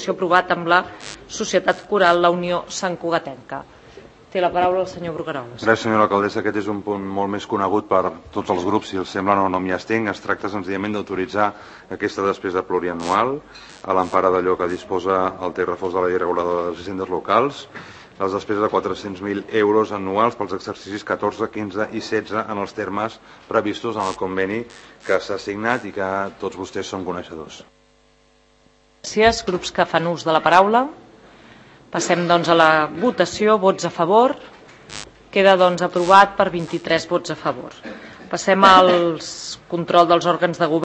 convenció aprovat amb la Societat Coral La Unió Santcugatenca. Té la paraula el senyor Brugueroles. Gràcies, senyora alcaldessa. Aquest és un punt molt més conegut per tots els grups, si els sembla no m'hi estinc. Es tracta senzillament d'autoritzar aquesta despesa plurianual a l'empara d'allò que disposa el text refós de la llei reguladora de les hisendes locals, les despeses de 400.000 euros anuals pels exercicis 14, 15 i 16 en els termes previstos en el conveni que s'ha signat i que tots vostès són coneixedors. Gràcies. Grups que fan ús de la paraula. Passem doncs a la votació. Vots a favor. Queda doncs aprovat per 23 vots a favor. Passem al control dels òrgans de govern.